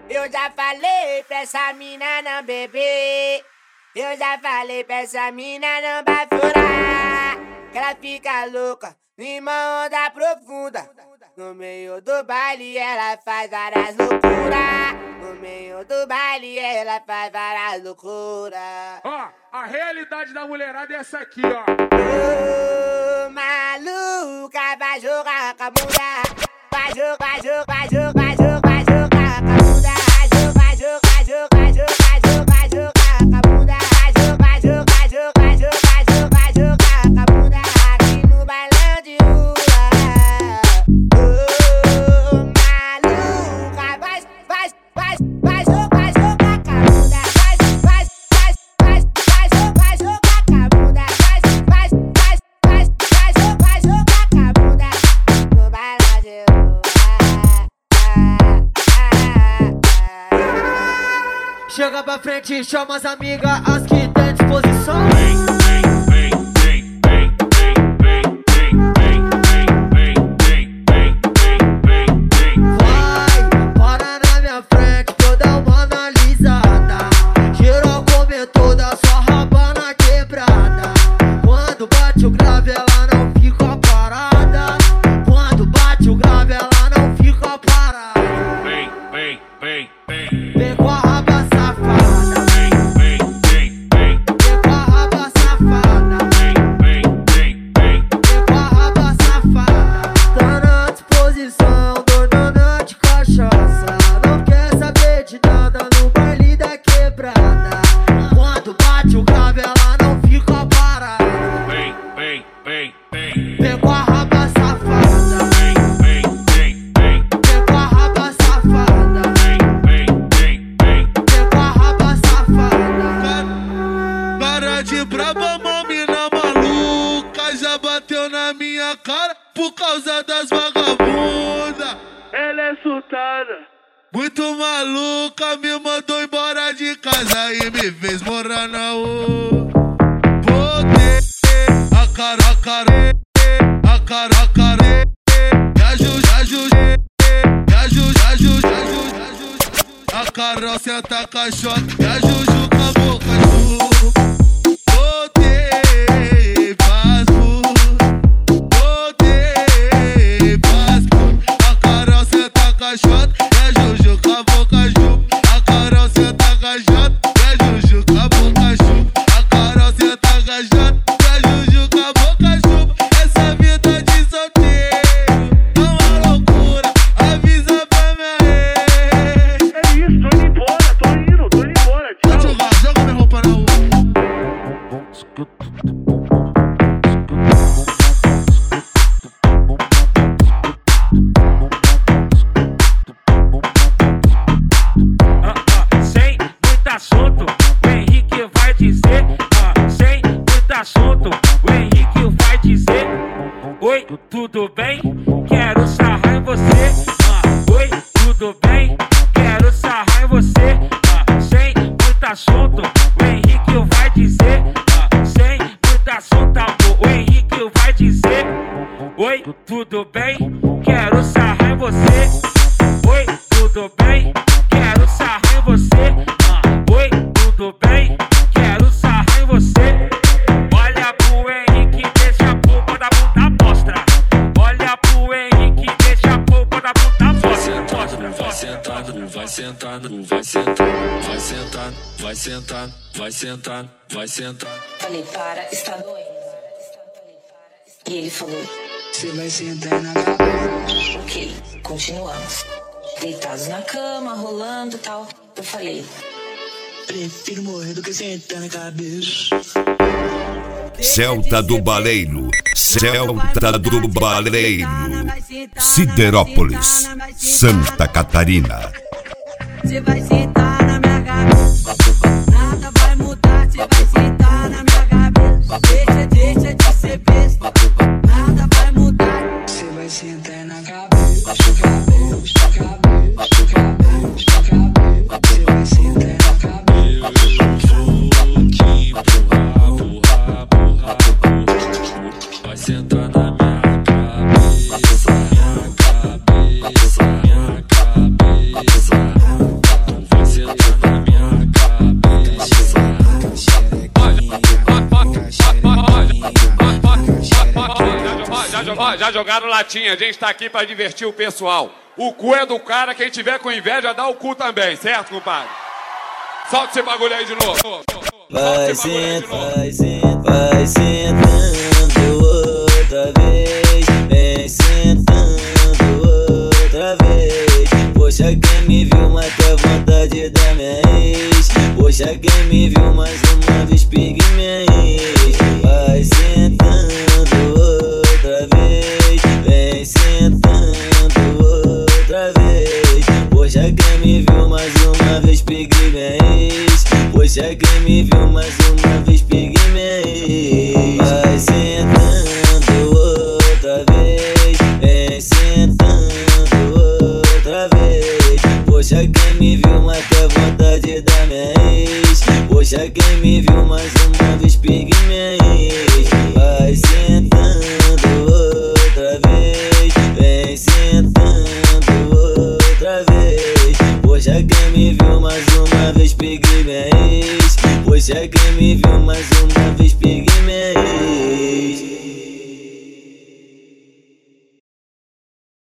Eu já falei pra essa mina não beber. Eu já falei pra essa mina não bafurar. Que ela fica louca numa onda profunda. No meio do baile ela faz várias loucuras. No meio do baile ela faz várias loucuras. Ó, a realidade da mulherada é essa aqui, ó. Ô, maluca, vai jogar com a mulher. Vai jogar, vai jogar, vai jogar, vai jogar, vai jogar com a mulher. Vai jogar, vai jogar, vai jogar, vai jogar, vai jogar com a mulher. Vai jogar, vai jogar, vai jogar, vai jogar, vai jogar com a mulher. Aqui no bailão de rua. Ô, maluca, vai jogar com a mulher. Vai jogar com a mulher. Vai jogar com a mulher. No bailão de rua. Chega pra frente, chama as amigas, as que tem disposição. Vai, para na minha frente, toda uma analisada. Geral come toda sua rabana quebrada. Quando bate o grave, ela não fica parada. Quando bate o grave, ela não fica parada. Vem com a raba safada. Vem com a raba safada. Vem com a raba safada. Tá na disposição, dona de cachaça. Não quer saber de nada no baile da quebrada. Quando bate o grave, ela não fica parada. Vem com a raba safada. Vem com a raba safada. Cara de braba, mamina maluca, já bateu na minha cara por causa das vagabundas. Ela é surtada, muito maluca, me mandou embora de casa e me fez morar na rua. Botei a cara, a Carol senta caixota e a Juju acabou com a Ju. Botei paspo, a Carol senta caixota e a Juju acabou com a Ju. A Carol senta caixota e a Juju acabou com a Ju. A Carol senta caixota e a Juju acabou com a Ju. Essa vida de solteiro é uma loucura, avisa pra minha rei. É isso, tô indo embora, tchau. Vou jogar, joga minha roupa na rua. Sem muito assunto, o Henrique vai dizer. Sem muito assunto, o Henrique vai dizer. Oi, tudo bem? Quero sarrar em você. Oi, tudo bem? Quero sarrar em você. Sem muito assunto, o Henrique vai dizer. Sem muito assunto, amor, o Henrique vai dizer. Oi, tudo bem? Quero sarrar em você. Oi, tudo bem? Quero sarrar em você. Oi, tudo bem? Quero sarrar em você. Olha pro Henrique, deixa a polpa da bunda mostra. Olha pro Henrique, deixa a polpa da bunda mostra. Vai sentando, vai sentando, vai sentando, vai sentando, vai sentando, vai sentando, vai sentando. Falei, para, está doendo. E ele falou, Você vai sentar na cabeça. ok, continuamos. Deitados na cama, rolando e tal. Eu falei, Prefiro morrer do que sentar na cabeça. Celta do Baleiro, Celta do Baleiro, Siderópolis, Santa Catarina. Você vai sentar na minha cabeça. Nada vai mudar, você vai sentar na minha cabeça. Deixa de ser besta. Nada vai mudar. Você vai sentar na cabeça. Você vai sentar na cabeça. Vai sentar na minha cabeça, minha cabeça, minha cabeça. Já jogaram latinha, a gente tá aqui pra divertir o pessoal. O cu é do cara, quem tiver com inveja dá o cu também, certo, compadre? Solta esse bagulho aí de novo. Vai sentando outra vez, vem sentando outra vez. Poxa, quem me viu mata a vontade da minha ex. Poxa, quem me viu mais uma vez pegue minha ex. Vai sentando outra vez, vem sentando outra vez. Poxa, quem me viu mais uma vez pegue minha ex. Poxa, quem me viu mais uma vez pegue minha ex. Vai sentando outra vez, vem sentando outra vez. Poxa, quem me viu mata a vontade da minha ex. Poxa, quem me viu mais uma vez pegue minha ex. Vai sentando outra vez, vem sentando outra vez. Poxa, quem me viu mais uma vez pegue minha ex. Poxa, quem me viu mais uma vez pegue minha ex.